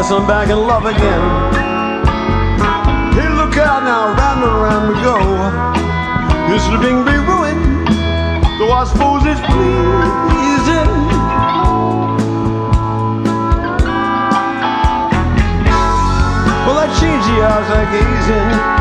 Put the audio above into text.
guess I'm back in love again. Hey, look out now, round and round we go. This living be ruined, though I suppose it's pleasing. Well, I change the eyes I gaze in.